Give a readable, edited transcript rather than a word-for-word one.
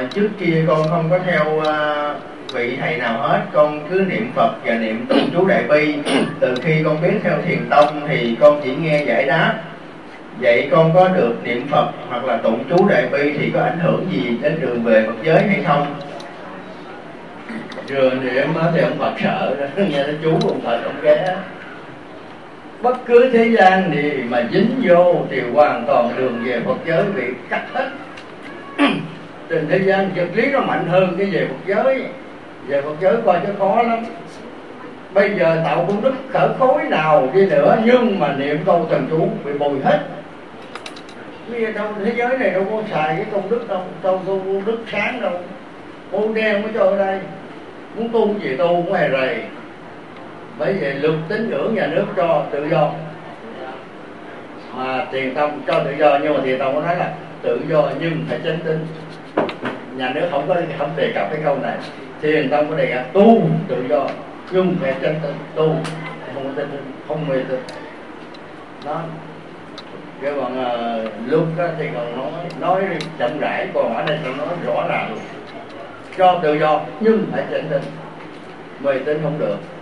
trước kia con không có theo vị thầy nào hết, con cứ niệm Phật và niệm tụng chú Đại Bi. Từ khi con biết theo Thiền Tông thì con chỉ nghe giải đáp. Vậy con có được niệm Phật hoặc là tụng chú Đại Bi thì có ảnh hưởng gì đến đường về Phật giới hay không? Vừa niệm thì ông Phật sợ nghe nó chú ông Phật ông ghé. Bất cứ thế gian gì mà dính vô thì hoàn toàn đường về Phật giới bị cắt hết. Trên thế gian vật lý nó mạnh hơn cái về Phật giới. Về Phật giới coi chứ khó lắm. Bây giờ tạo công đức cỡ khối nào đi nữa, nhưng mà niệm câu thần chú bị bồi hết. Bây giờ trong thế giới này đâu có xài cái công đức đâu, đâu có công đức sáng đâu. Ô đen mới cho ở đây. Muốn tu gì tu cũng hề rầy. Bởi vậy luật tín ngưỡng nhà nước cho tự do, mà Thiền Tông cho tự do, nhưng mà Thiền Tông có nói là tự do nhưng phải chánh tín. Nhà nước không đề cập cái câu này. Thiền Tông có đề cập tu tự do nhưng phải chánh tín, tu không mê tín. Đó. Cái còn lúc đó thì còn nói chậm rãi, còn ở đây tôi nói rõ ràng luôn. Cho tự do nhưng phải chánh tín, mê tín không được.